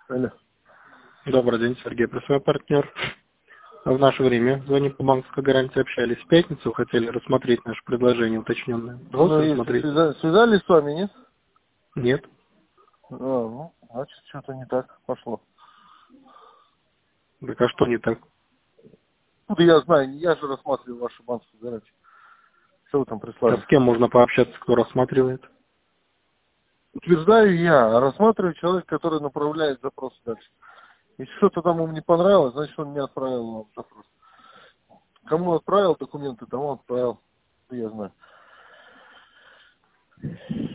Алло. Добрый день, Сергей, просвой партнер. В наше время звоним по банковской гарантии, общались в пятницу, хотели рассмотреть наше предложение уточненное. Ну, если Рассмотреть? связались с вами, нет? Нет. Ну, значит, что-то не так пошло. Так а что не так? Откуда я знаю, я же рассматриваю вашу банковскую гарантию. Что вы там А прислали? с кем можно пообщаться, кто рассматривает? Утверждаю я, а рассматриваю человек, который направляет запрос дальше. Если что-то там ему не понравилось, значит, он не отправил вам запрос. Кому отправил документы, тому отправил. Я знаю.